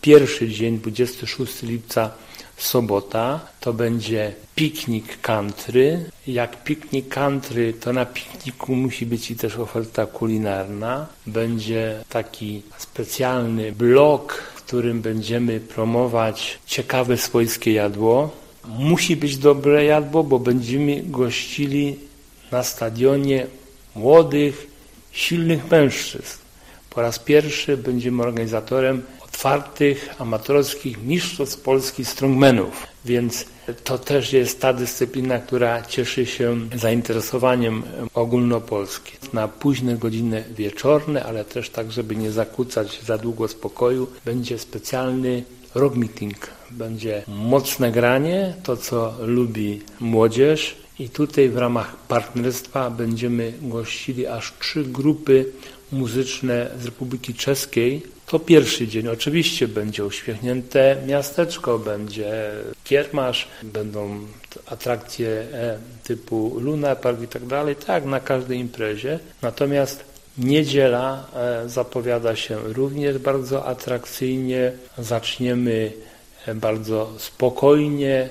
pierwszy dzień, 26 lipca, sobota, to będzie piknik country. Jak piknik country, to na pikniku musi być i też oferta kulinarna. Będzie taki specjalny blok, w którym będziemy promować ciekawe swojskie jadło. Musi być dobre jadło, bo będziemy gościli na stadionie młodych, silnych mężczyzn. Po raz pierwszy będziemy organizatorem otwartych, amatorskich mistrzostw Polski strongmanów, więc to też jest ta dyscyplina, która cieszy się zainteresowaniem ogólnopolskim. Na późne godziny wieczorne, ale też tak, żeby nie zakłócać za długo spokoju, będzie specjalny rock meeting. Będzie mocne granie, to co lubi młodzież. I tutaj w ramach partnerstwa będziemy gościli aż 3 grupy muzyczne z Republiki Czeskiej. To pierwszy dzień. Oczywiście będzie uśmiechnięte miasteczko, będzie kiermasz, będą atrakcje typu Luna Park i tak dalej, tak na każdej imprezie. Natomiast niedziela zapowiada się również bardzo atrakcyjnie. Zaczniemy bardzo spokojnie,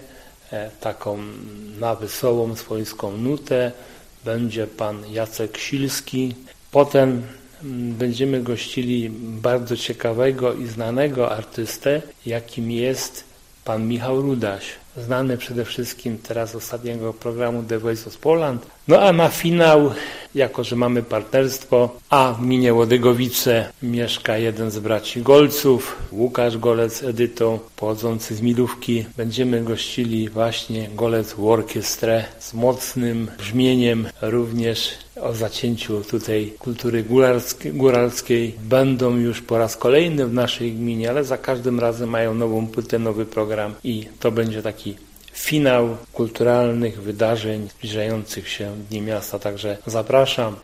taką na wesołą swojską nutę. Będzie pan Jacek Silski. Potem będziemy gościli bardzo ciekawego i znanego artystę, jakim jest pan Michał Rudaś. Znany przede wszystkim teraz z ostatniego programu The Voice of Poland. No a na finał, jako że mamy partnerstwo, a w gminie Łodygowice mieszka jeden z braci Golców, Łukasz Golec Edytą, pochodzący z Milówki. Będziemy gościli właśnie Golec Orkiestrę z mocnym brzmieniem, również o zacięciu tutaj kultury góralskiej. Będą już po raz kolejny w naszej gminie, ale za każdym razem mają nową płytę, nowy program i to będzie taki finał kulturalnych wydarzeń zbliżających się Dni Miasta. Także zapraszam.